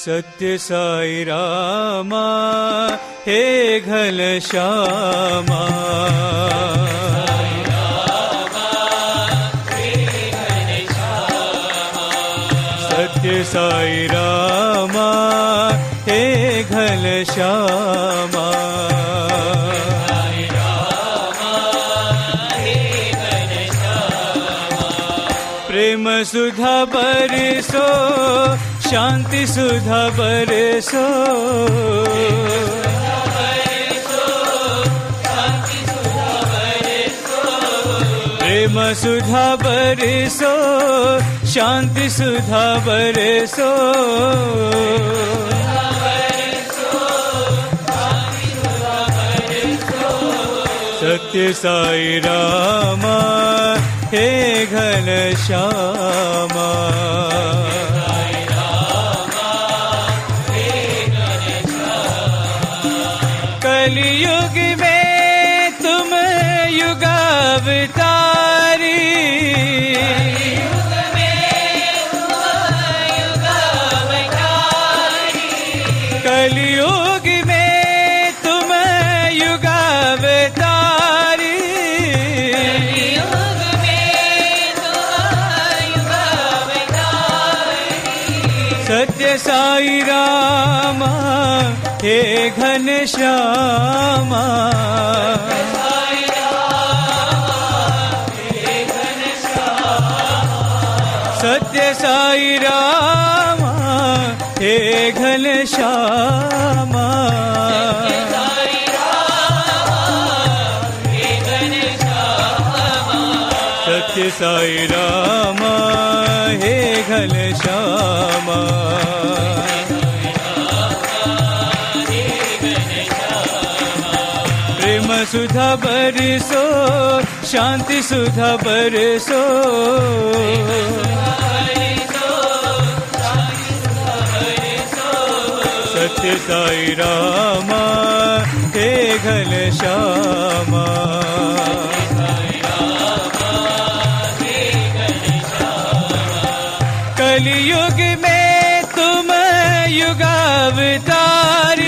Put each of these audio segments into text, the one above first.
सत्य साई रामा हे घनश्यामा, सत्य साई रामा हे घनश्यामा, प्रेम सुधा बरसो शांति सुधा बरसो, प्रेम सुधा बरसो शांति सुधा बरसो, सत्य साई रामा हे घनश्यामा, कलियुग में तुम युगावतारी, कलियुग में तुम युगावतारी, सत्य साई रामा हे घनश्यामा, सत्य साई रामा हे घनश्यामा, सत्य साई रामा हे घनश्यामा, प्रेम सुधा बरसो शांति सुधा बरसो, सत्य साई रामा हे घनश्यामा, कलियुग में तुम युगावतारी,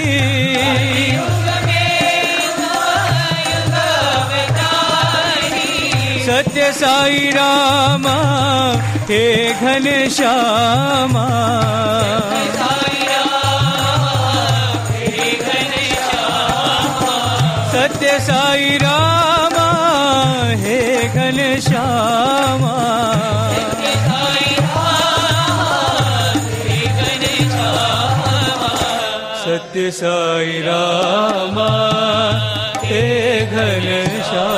सत्य साई रामा हे घनश्यामा, सत्य साई रामा हे घनश्यामा, सत्य साई रामा हे घनश्यामा।